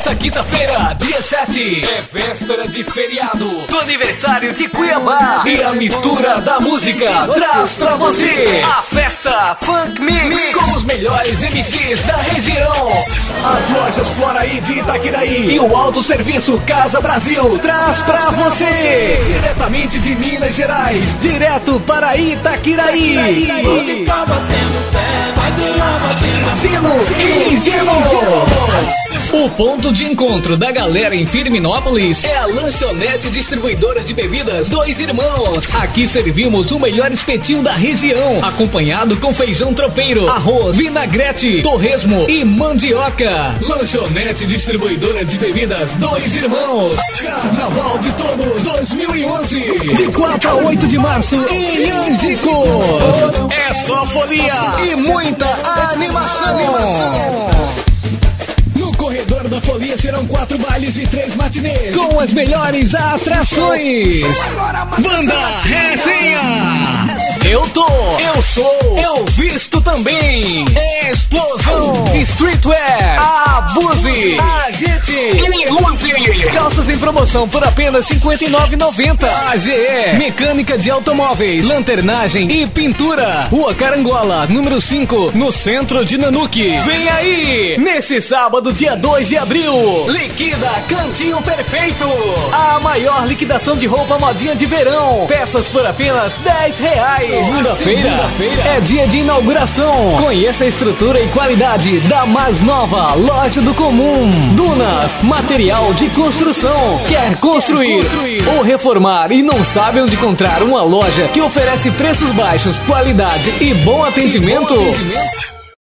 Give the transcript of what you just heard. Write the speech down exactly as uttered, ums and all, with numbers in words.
Nesta quinta-feira, dia sete, é véspera de feriado do aniversário de Cuiabá. E a mistura da música traz pra você a festa Funk Mix com os melhores M Cs da região. As lojas Floraí de Itaquiraí e o autosserviço Casa Brasil traz pra você, diretamente de Minas Gerais, direto para Itaquiraí. Zeno e Zeno. O ponto de encontro da galera em Firminópolis é a lanchonete distribuidora de bebidas Dois Irmãos. Aqui servimos o melhor espetinho da região, acompanhado com feijão tropeiro, arroz, vinagrete, torresmo e mandioca. Lanchonete distribuidora de bebidas Dois Irmãos. Carnaval de Todo dois mil e onze, de quatro a oito de março em Angicos. É só folia e muita animação. animação. No corredor da Folia serão quatro bailes e três matinês com as melhores atrações. Banda Resenha. Eu tô, eu sou, eu visto também. Explosão, Streetwear, Abuse, Agite, Iluse. Calças em promoção por apenas cinquenta e nove reais e noventa centavos. A G E, mecânica de automóveis, lanternagem e pintura. Rua Carangola, número cinco, no centro de Nanuque. Vem aí, nesse sábado, dia dois de abril, liquida Cantinho Perfeito. A maior liquidação de roupa modinha de verão. Peças por apenas dez reais. Segunda-feira é dia de inauguração. Conheça a estrutura e qualidade da mais nova Loja do Comum. Dunas, material de construção. Quer construir, Quer construir ou reformar e não sabe onde encontrar uma loja que oferece preços baixos, qualidade e bom atendimento? E bom atendimento?